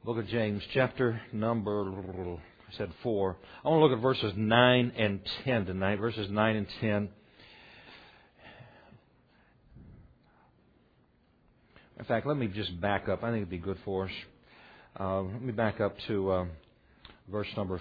Book of James, chapter number, I said 4. I want to look at verses 9 and 10 tonight, verses 9 and 10. In fact, let me just back up. I think it'd be good for us. Let me back up to verse number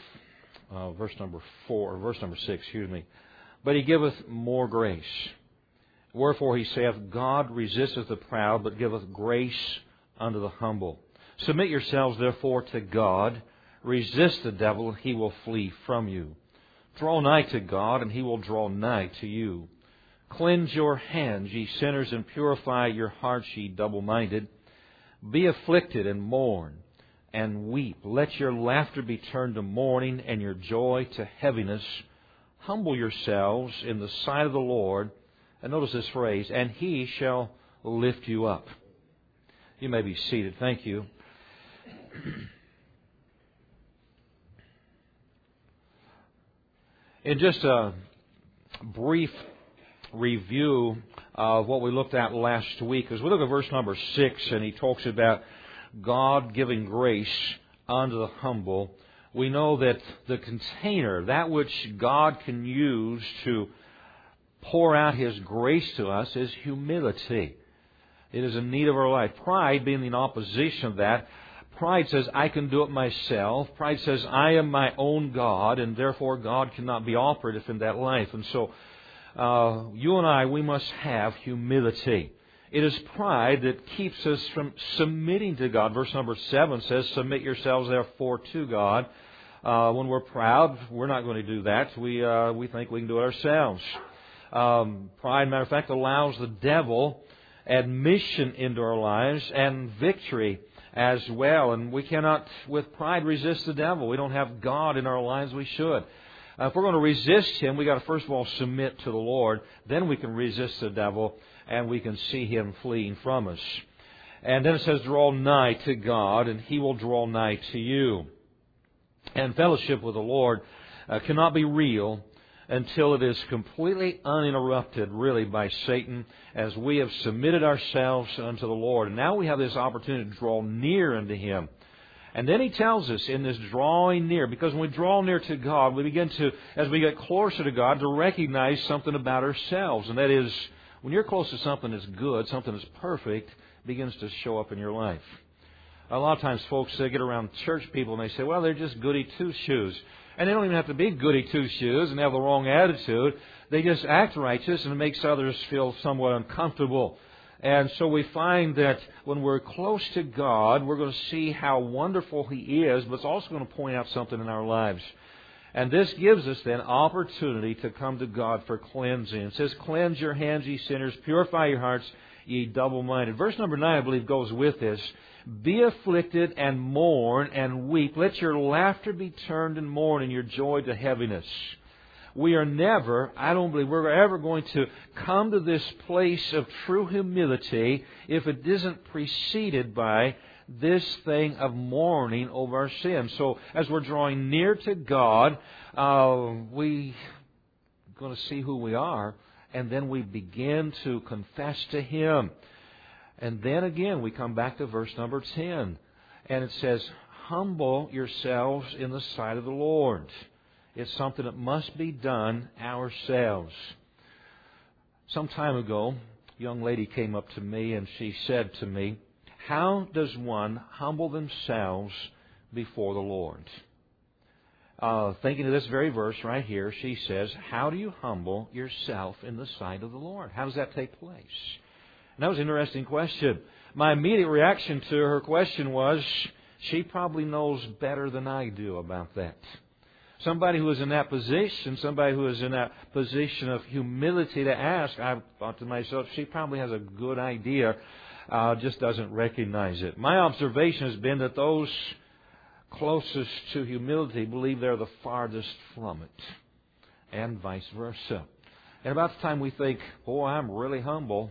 6, excuse me. But he giveth more grace. Wherefore he saith, God resisteth the proud, but giveth grace unto the humble. Submit yourselves therefore to God. Resist the devil, and he will flee from you. Draw nigh to God, and he will draw nigh to you. Cleanse your hands, ye sinners, and purify your hearts, ye double-minded. Be afflicted and mourn and weep. Let your laughter be turned to mourning, and your joy to heaviness. Humble yourselves in the sight of the Lord. And notice this phrase, and he shall lift you up. You may be seated. Thank you. In just a brief review of what we looked at last week, as we look at verse number 6, and he talks about God giving grace unto the humble, we know that the container, that which God can use to pour out His grace to us, is humility. It is a need of our life. Pride being in opposition of that. Pride says, I can do it myself. Pride says, I am my own God, and therefore God cannot be operative in that life. And so, you and I, we must have humility. It is pride that keeps us from submitting to God. Verse number 7 says, submit yourselves therefore to God. When we're proud, we're not going to do that. We think we can do it ourselves. Pride, matter of fact, allows the devil admission into our lives and victory as well. And we cannot, with pride, resist the devil. We don't have God in our lives. We should. If we're going to resist him, we've got to first of all submit to the Lord. Then we can resist the devil and we can see him fleeing from us. And then it says, draw nigh to God, and he will draw nigh to you. And fellowship with the Lord cannot be real until it is completely uninterrupted, really, by Satan, as we have submitted ourselves unto the Lord. And now we have this opportunity to draw near unto Him. And then He tells us in this drawing near, because when we draw near to God, we begin to, as we get closer to God, to recognize something about ourselves. And that is, when you're close to something that's good, something that's perfect, it begins to show up in your life. A lot of times folks, they get around church people and they say, well, they're just goody two-shoes. And they don't even have to be goody two-shoes and have the wrong attitude. They just act righteous, and it makes others feel somewhat uncomfortable. And so we find that when we're close to God, we're going to see how wonderful He is, but it's also going to point out something in our lives. And this gives us then opportunity to come to God for cleansing. It says, cleanse your hands, ye sinners, purify your hearts, ye double-minded. Verse number 9, I believe, goes with this. Be afflicted and mourn and weep. Let your laughter be turned and mourn, and your joy to heaviness. We are never, I don't believe we're ever going to come to this place of true humility if it isn't preceded by this thing of mourning over our sins. So as we're drawing near to God, we're going to see who we are, and then we begin to confess to Him. And then again, we come back to verse number 10. And it says, humble yourselves in the sight of the Lord. It's something that must be done ourselves. Some time ago, a young lady came up to me and she said to me, how does one humble themselves before the Lord? Thinking of this very verse right here, she says, how do you humble yourself in the sight of the Lord? How does that take place? And that was an interesting question. My immediate reaction to her question was, she probably knows better than I do about that. Somebody who is in that position, somebody who is in that position of humility to ask, I thought to myself, she probably has a good idea, just doesn't recognize it. My observation has been that those closest to humility believe they're the farthest from it, and vice versa. And about the time we think, boy, I'm really humble,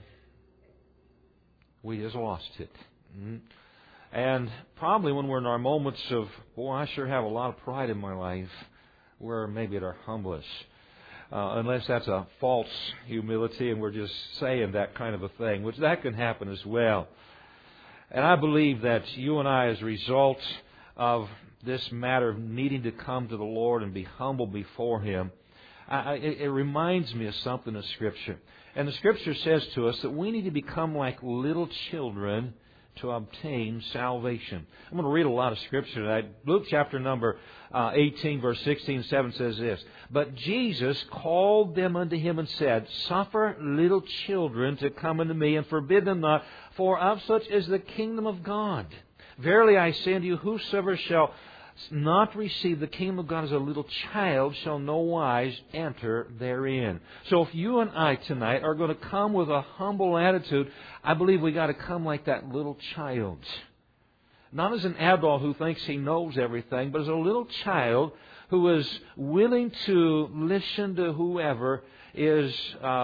we just lost it. And probably when we're in our moments of, boy, I sure have a lot of pride in my life, we're maybe at our humblest. Unless that's a false humility and we're just saying that kind of a thing, which that can happen as well. And I believe that you and I, as a result of this matter of needing to come to the Lord and be humble before Him, it reminds me of something in Scripture. And the Scripture says to us that we need to become like little children to obtain salvation. I'm going to read a lot of Scripture tonight. Luke chapter number 18, verse 16 and 7 says this. But Jesus called them unto Him and said, Suffer little children to come unto me, and forbid them not, for of such is the kingdom of God. Verily I say unto you, whosoever shall not receive the kingdom of God as a little child shall no wise enter therein. So if you and I tonight are going to come with a humble attitude, I believe we got to come like that little child. Not as an adult who thinks he knows everything, but as a little child who is willing to listen to whoever is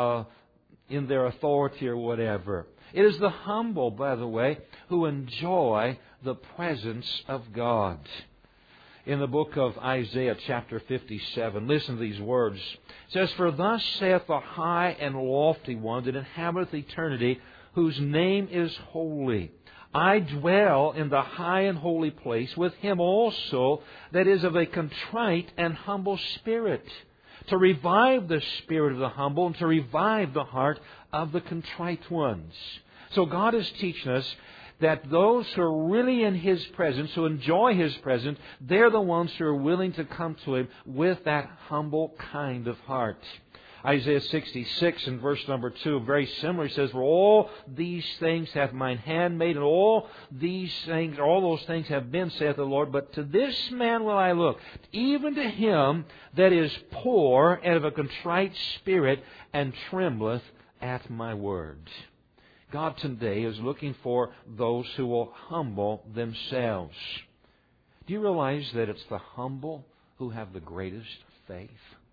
in their authority or whatever. It is the humble, by the way, who enjoy the presence of God. In the book of Isaiah chapter 57, listen to these words. It says, For thus saith the high and lofty one that inhabiteth eternity, whose name is holy. I dwell in the high and holy place with him also that is of a contrite and humble spirit, to revive the spirit of the humble and to revive the heart of the contrite ones. So God is teaching us that those who are really in His presence, who enjoy His presence, they're the ones who are willing to come to Him with that humble kind of heart. Isaiah 66 and verse number 2, very similar, says, For all these things hath mine hand made, and all those things have been, saith the Lord. But to this man will I look, even to him that is poor and of a contrite spirit, and trembleth at my word. God today is looking for those who will humble themselves. Do you realize that it's the humble who have the greatest faith?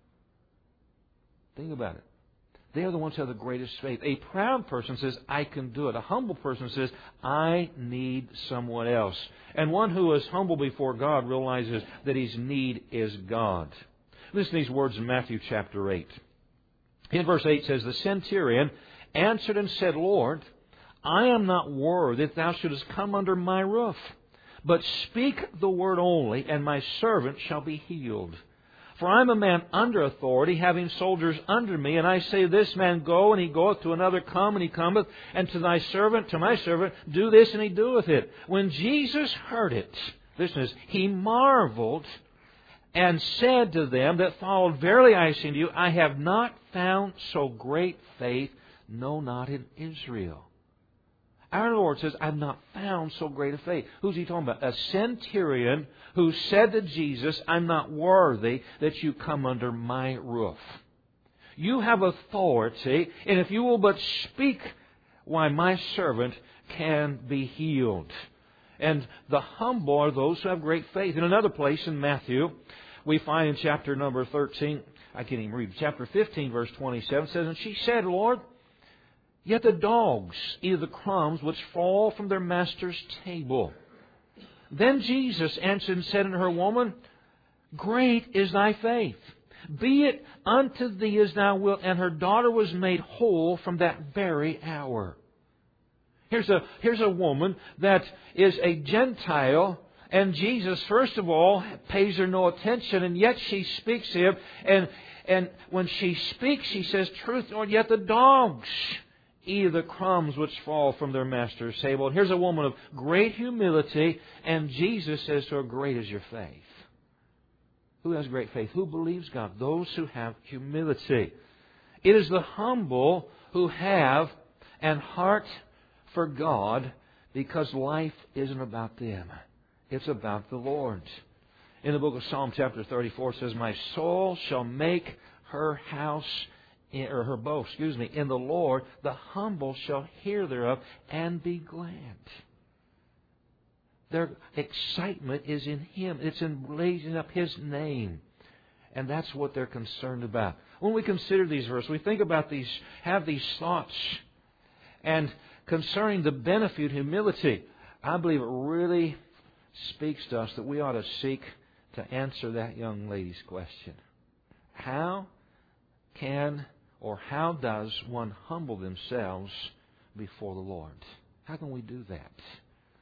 Think about it. They are the ones who have the greatest faith. A proud person says, I can do it. A humble person says, I need someone else. And one who is humble before God realizes that his need is God. Listen to these words in Matthew chapter 8. In verse 8 says, The centurion answered and said, Lord, I am not worthy that thou shouldest come under my roof. But speak the word only, and my servant shall be healed. For I am a man under authority, having soldiers under me, and I say, This man go, and he goeth, to another come, and he cometh, and to my servant, do this, and he doeth it. When Jesus heard it, listen to this, he marveled, and said to them that followed, Verily I say unto you, I have not found so great faith, no, not in Israel. Our Lord says, I've not found so great a faith. Who's He talking about? A centurion who said to Jesus, I'm not worthy that you come under my roof. You have authority, and if you will but speak, why, my servant can be healed. And the humble are those who have great faith. In another place in Matthew, we find in chapter number 13, I can't even read, chapter 15, verse 27, says, And she said, Lord, yet the dogs eat the crumbs which fall from their master's table. Then Jesus answered and said unto her, Woman, great is thy faith. Be it unto thee as thou wilt. And her daughter was made whole from that very hour. Here's a woman that is a Gentile, and Jesus, first of all, pays her no attention, and yet she speaks to Him. And when she speaks, she says, Truth, Lord, yet the dogs eat the crumbs which fall from their master's table. And here's a woman of great humility, and Jesus says to her, Great is your faith. Who has great faith? Who believes God? Those who have humility. It is the humble who have an heart for God, because life isn't about them. It's about the Lord. In the book of Psalm chapter 34 it says, My soul shall make her house, or her boast, in the Lord. The humble shall hear thereof and be glad. Their excitement is in Him. It's in raising up His name. And that's what they're concerned about. When we consider these verses, we think about these, have these thoughts. And concerning the benefit of humility, I believe it really speaks to us that we ought to seek to answer that young lady's question. How does one humble themselves before the Lord? How can we do that?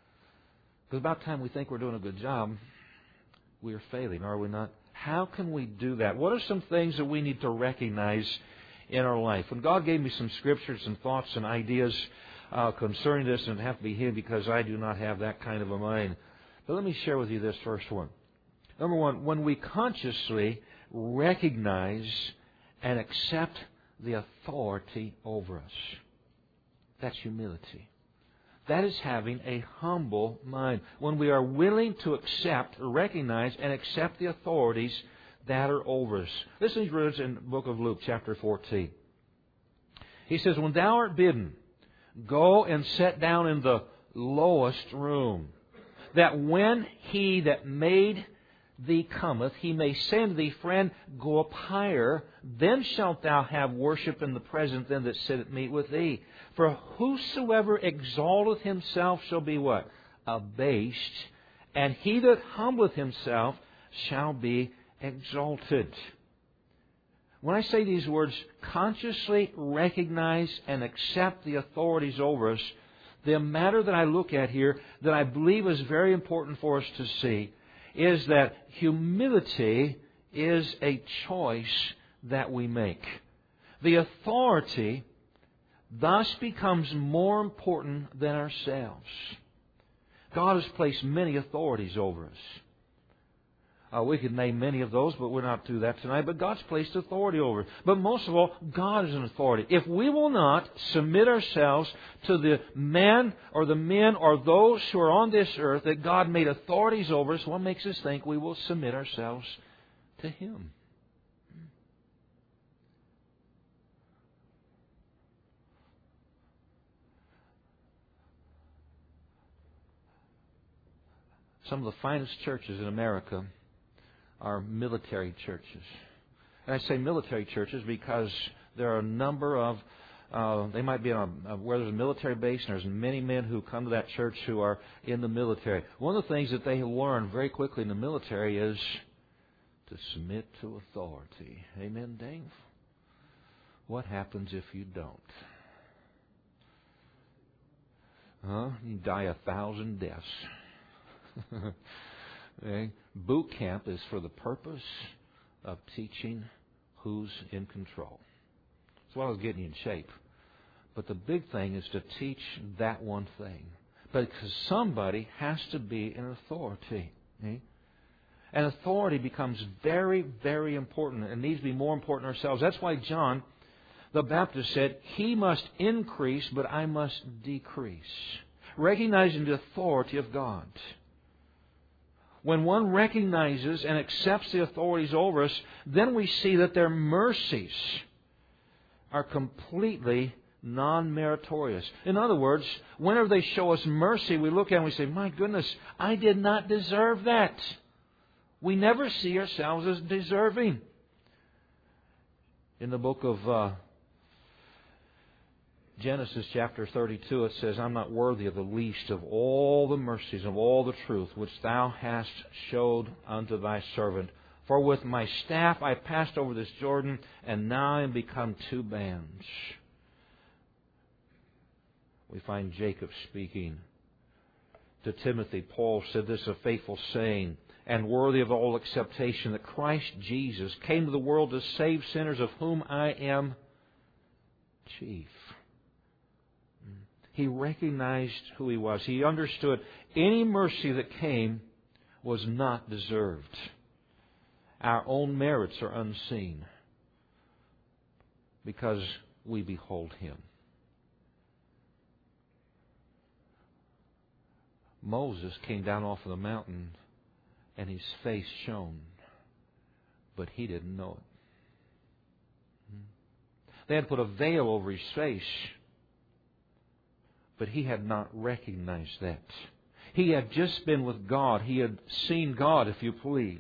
Because about the time we think we're doing a good job, we are failing, are we not? How can we do that? What are some things that we need to recognize in our life? When God gave me some scriptures and thoughts and ideas concerning this, and it have to be Him because I do not have that kind of a mind. But let me share with you this first one. Number one, when we consciously recognize and accept the authority over us. That's humility. That is having a humble mind. When we are willing to accept, recognize, and accept the authorities that are over us. This is written in the book of Luke, chapter 14. He says, when thou art bidden, go and sit down in the lowest room, that when he that made thee cometh, he may say unto thee, Friend, go up higher, then shalt thou have worship in the presence them that sit at meat with thee. For whosoever exalteth himself shall be what? Abased, and he that humbleth himself shall be exalted. When I say these words, consciously recognize and accept the authorities over us, the matter that I look at here that I believe is very important for us to see is that humility is a choice that we make. The authority thus becomes more important than ourselves. God has placed many authorities over us. We could name many of those, but we're not to do that tonight. But God's placed authority over us. But most of all, God is an authority. If we will not submit ourselves to the men or those who are on this earth that God made authorities over us, what makes us think we will submit ourselves to Him? Some of the finest churches in America are military churches. And I say military churches because there are a number of, they might be on where there's a military base, and there's many men who come to that church who are in the military. One of the things that they learn very quickly in the military is to submit to authority. Amen, Dave? What happens if you don't? You die 1,000 deaths. Okay? Boot camp is for the purpose of teaching who's in control. That's why I was getting you in shape. But the big thing is to teach that one thing. Because somebody has to be an authority. Okay? And authority becomes very, very important. It needs to be more important ourselves. That's why John the Baptist said, He must increase, but I must decrease. Recognizing the authority of God. When one recognizes and accepts the authorities over us, then we see that their mercies are completely non-meritorious. In other words, whenever they show us mercy, we look at it and we say, my goodness, I did not deserve that. We never see ourselves as deserving. In the book of Genesis chapter 32, it says, I'm not worthy of the least of all the mercies of all the truth which thou hast showed unto thy servant. For with my staff I passed over this Jordan, and now I am become two bands. We find Jacob speaking to Timothy. Paul said this, a faithful saying, and worthy of all acceptation, that Christ Jesus came to the world to save sinners, of whom I am chief. He recognized who he was. He understood any mercy that came was not deserved. Our own merits are unseen because we behold Him. Moses came down off of the mountain and his face shone, but he didn't know it. They had put a veil over his face, but he had not recognized that. He had just been with God. He had seen God, if you please.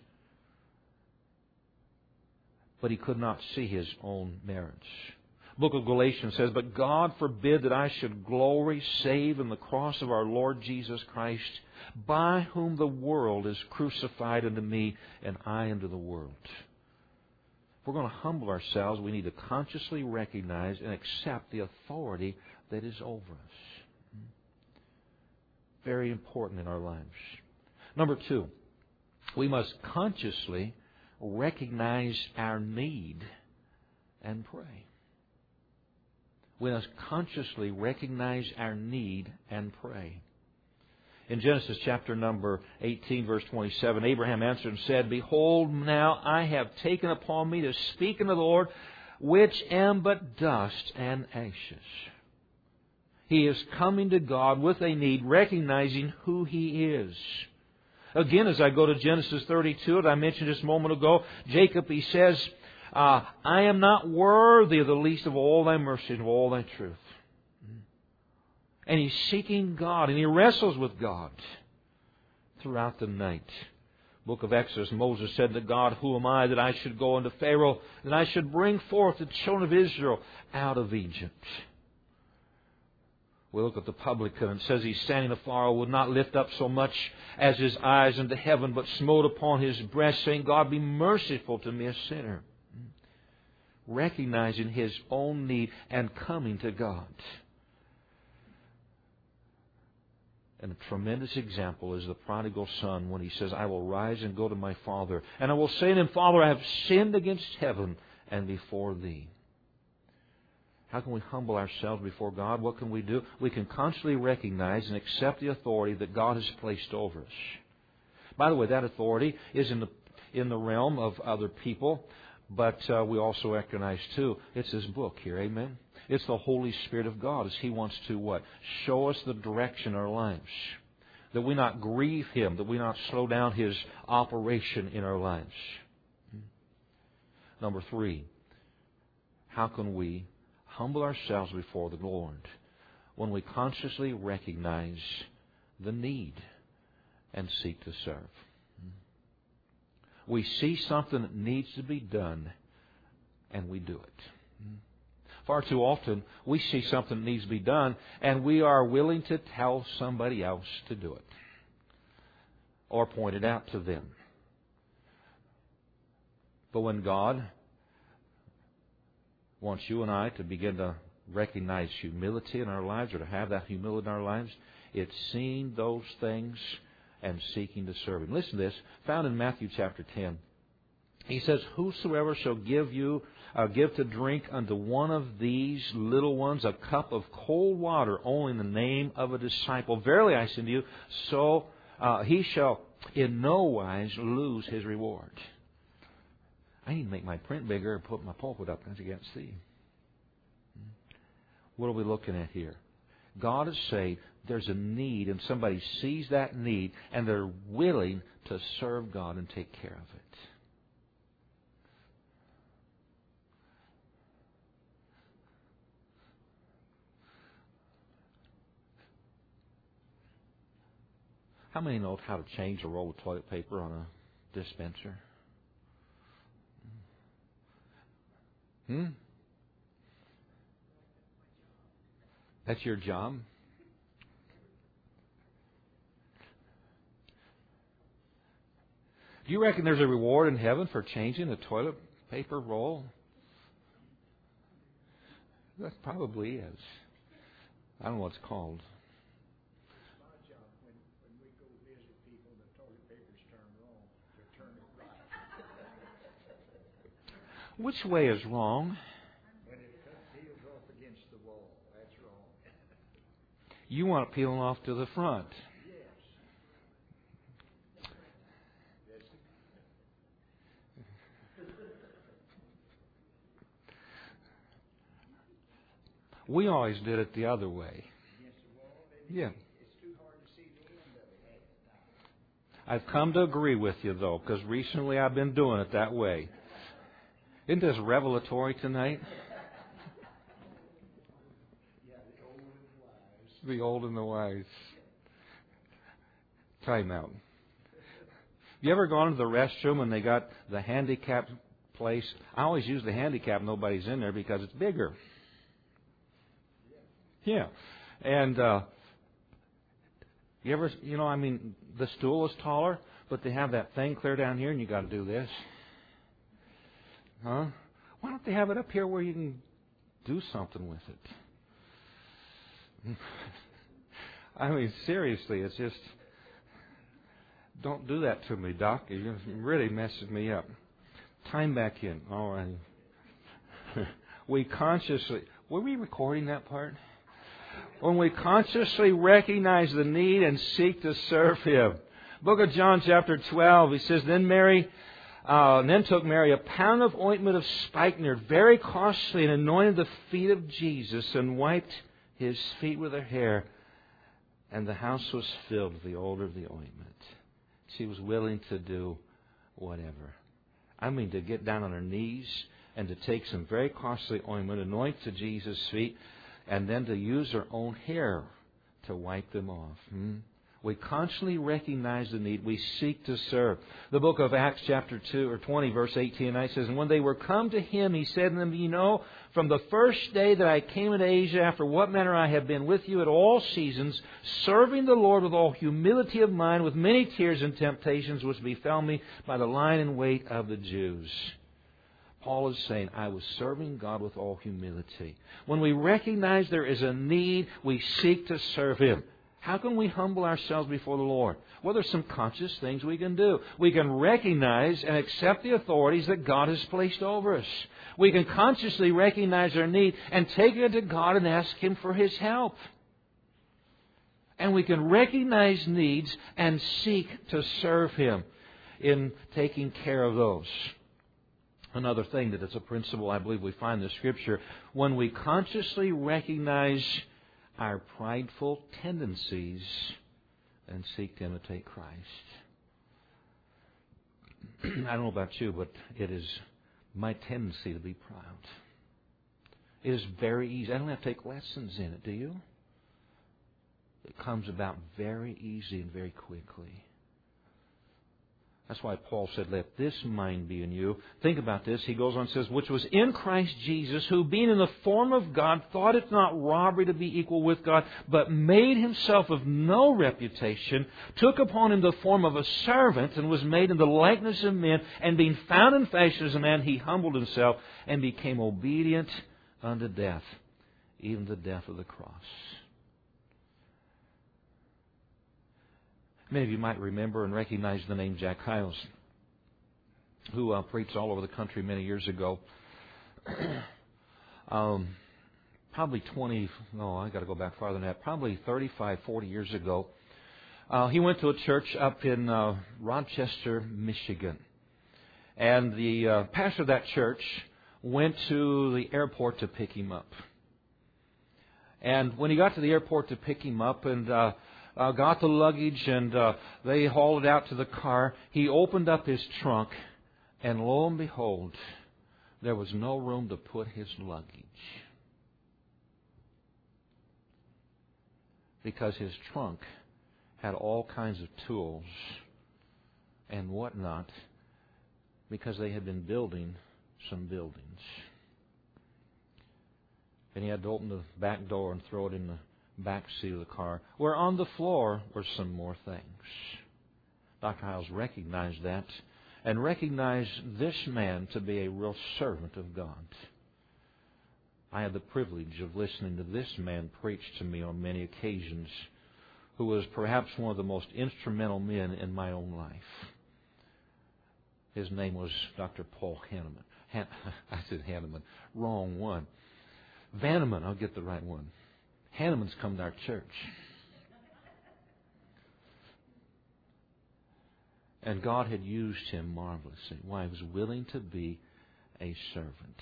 But he could not see his own merits. The book of Galatians says, But God forbid that I should glory save in the cross of our Lord Jesus Christ, by whom the world is crucified unto me, and I unto the world. If we're going to humble ourselves, we need to consciously recognize and accept the authority that is over us. Very important in our lives. Number 2, we must consciously recognize our need and pray. We must consciously recognize our need and pray. In Genesis chapter number 18, verse 27, Abraham answered and said, Behold, now I have taken upon me to speak unto the Lord, which am but dust and ashes. He is coming to God with a need, recognizing who He is. Again, as I go to Genesis 32, as I mentioned just a moment ago, Jacob, he says, I am not worthy of the least of all Thy mercy and of all Thy truth. And he's seeking God, and he wrestles with God throughout the night. Book of Exodus, Moses said to God, Who am I that I should go unto Pharaoh, that I should bring forth the children of Israel out of Egypt? We look at the publican, and it says he's standing afar, would not lift up so much as his eyes unto heaven, but smote upon his breast, saying, God, be merciful to me, a sinner. Recognizing his own need and coming to God. And a tremendous example is the prodigal son when he says, I will rise and go to my father, and I will say to him, Father, I have sinned against heaven and before Thee. How can we humble ourselves before God? What can we do? We can constantly recognize and accept the authority that God has placed over us. By the way, that authority is in the realm of other people, but we also recognize, too, it's His book here. Amen? It's the Holy Spirit of God as He wants to what? Show us the direction in our lives. That we not grieve Him, that we not slow down His operation in our lives. Number 3, how can we humble ourselves before the Lord when we consciously recognize the need and seek to serve? We see something that needs to be done, and we do it. Far too often, we see something that needs to be done, and we are willing to tell somebody else to do it or point it out to them. But when God wants you and I to begin to recognize humility in our lives, or to have that humility in our lives, it's seeing those things and seeking to serve Him. Listen to this, found in Matthew chapter 10. He says, Whosoever shall give to drink unto one of these little ones a cup of cold water, only in the name of a disciple, verily I say unto you, so he shall in no wise lose his reward. I need to make my print bigger and put my pulpit up as you can't see. What are we looking at here? God is saying there's a need, and somebody sees that need, and they're willing to serve God and take care of it. How many know how to change a roll of toilet paper on a dispenser? That's your job? Do you reckon there's a reward in heaven for changing a toilet paper roll? That probably is. I don't know what it's called. Which way is wrong? When it peels off against the wall, that's wrong. You want it peeling off to the front. Yes. We always did it the other way. Against the wall, Yeah. it's too hard to see the end of it half the time. I've come to agree with you, though, because recently I've been doing it that way. Isn't this revelatory tonight? Yeah, the old and the wise. The old and the wise. Time out. You ever gone to the restroom and they got the handicapped place? I always use the handicap, nobody's in there, because it's bigger. Yeah. And you ever, the stool is taller, but they have that thing clear down here and you got to do this. Huh? Why don't they have it up here where you can do something with it? I mean, seriously, it's just, don't do that to me, Doc. It really messes me up. Time back in. All right. We consciously, were we recording that part? When we consciously recognize the need and seek to serve Him. Book of John chapter 12, he says, Then took Mary a pound of ointment of spikenard, very costly, and anointed the feet of Jesus, and wiped His feet with her hair. And the house was filled with the odor of the ointment. She was willing to do whatever. I mean, to get down on her knees and to take some very costly ointment, anoint to Jesus' feet, and then to use her own hair to wipe them off. We constantly recognize the need. We seek to serve. The book of Acts chapter 2 or 20 verse 18 says, And when they were come to Him, He said to them, You know, from the first day that I came into Asia, after what manner I have been with you at all seasons, serving the Lord with all humility of mind, with many tears and temptations which befell me by the line and weight of the Jews. Paul is saying, I was serving God with all humility. When we recognize there is a need, we seek to serve Him. How can we humble ourselves before the Lord? Well, there's some conscious things we can do. We can recognize and accept the authorities that God has placed over us. We can consciously recognize our need and take it to God and ask Him for His help. And we can recognize needs and seek to serve Him in taking care of those. Another thing that is a principle I believe we find in the Scripture, when we consciously recognize our prideful tendencies and seek to imitate Christ. I don't know about you, but it is my tendency to be proud. It is very easy. I don't have to take lessons in it, do you? It comes about very easy and very quickly. That's why Paul said, let this mind be in you. Think about this. He goes on and says, which was in Christ Jesus, who being in the form of God, thought it not robbery to be equal with God, but made Himself of no reputation, took upon Him the form of a servant, and was made in the likeness of men, and being found in fashion as a man, He humbled Himself, and became obedient unto death, even the death of the cross. Many of you might remember and recognize the name Jack Hyles, who preached all over the country many years ago. Probably I got to go back farther than that. Probably 35, 40 years ago. He went to a church up in Rochester, Michigan. And the pastor of that church went to the airport to pick him up. And when he got to the airport to pick him up and got the luggage and they hauled it out to the car, he opened up his trunk, and lo and behold, there was no room to put his luggage. Because his trunk had all kinds of tools and whatnot, because they had been building some buildings. And he had to open the back door and throw it in the back seat of the car, where on the floor were some more things. Dr. Hyles recognized that and recognized this man to be a real servant of God. I had the privilege of listening to this man preach to me on many occasions, who was perhaps one of the most instrumental men in my own life. His name was Dr. Paul Hanneman. I said Hanneman. Wrong one. Vanneman, I'll get the right one. Hanneman's come to our church. And God had used him marvelously. Why? He was willing to be a servant.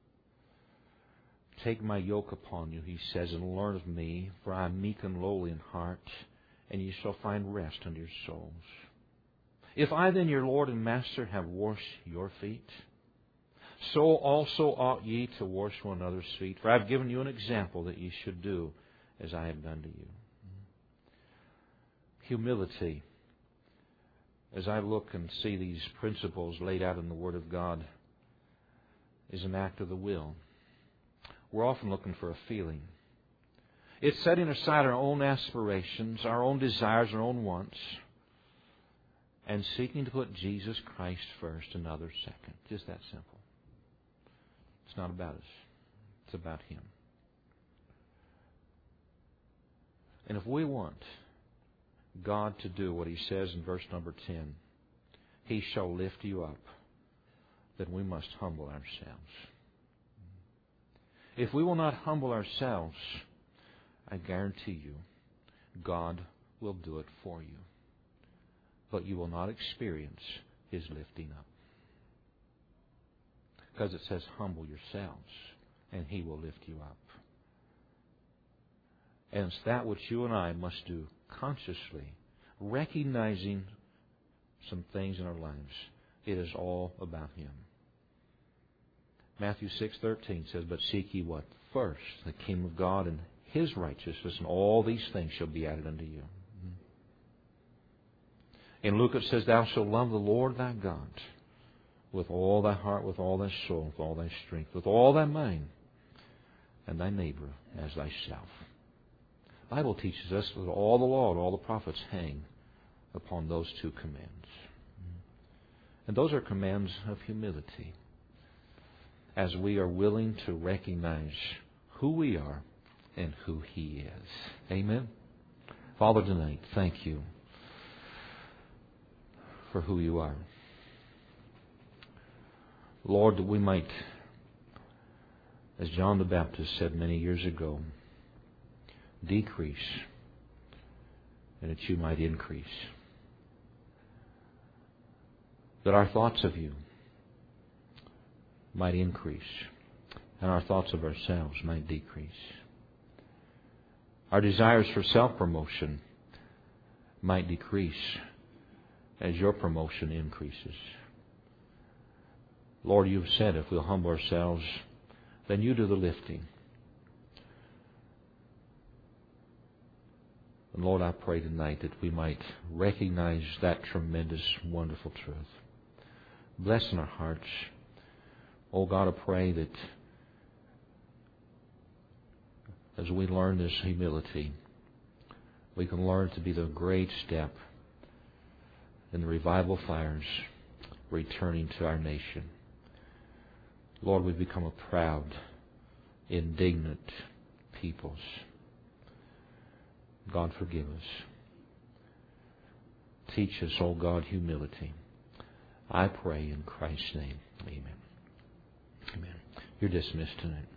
Take my yoke upon you, he says, and learn of me, for I am meek and lowly in heart, and ye shall find rest unto your souls. If I then, your Lord and Master, have washed your feet, so also ought ye to wash one another's feet. For I have given you an example that ye should do as I have done to you. Humility. As I look and see these principles laid out in the Word of God, is an act of the will. We're often looking for a feeling. It's setting aside our own aspirations, our own desires, our own wants, and seeking to put Jesus Christ first and others second. Just that simple. It's not about us. It's about Him. And if we want God to do what He says in verse number 10, He shall lift you up, then we must humble ourselves. If we will not humble ourselves, I guarantee you, God will do it for you. But you will not experience His lifting up. Because it says, humble yourselves, and He will lift you up. And it's that which you and I must do consciously, recognizing some things in our lives. It is all about Him. Matthew 6:13 says, but seek ye what? First, the kingdom of God and His righteousness, and all these things shall be added unto you. In Luke it says, thou shalt love the Lord thy God with all thy heart, with all thy soul, with all thy strength, with all thy mind, and thy neighbor as thyself. The Bible teaches us that all the law and all the prophets hang upon those two commands. And those are commands of humility, as we are willing to recognize who we are and who He is. Amen? Father, tonight, thank You for who You are. Lord, that we might, as John the Baptist said many years ago, decrease, and that You might increase. That our thoughts of You might increase, and our thoughts of ourselves might decrease. Our desires for self-promotion might decrease as Your promotion increases. Lord, You've said if we'll humble ourselves, then You do the lifting. And Lord, I pray tonight that we might recognize that tremendous, wonderful truth. Bless in our hearts. Oh God, I pray that as we learn this humility, we can learn to be the great step in the revival fires returning to our nation. Lord, we've become a proud, indignant peoples. God, forgive us. Teach us, oh God, humility. I pray in Christ's name. Amen. Amen. You're dismissed tonight.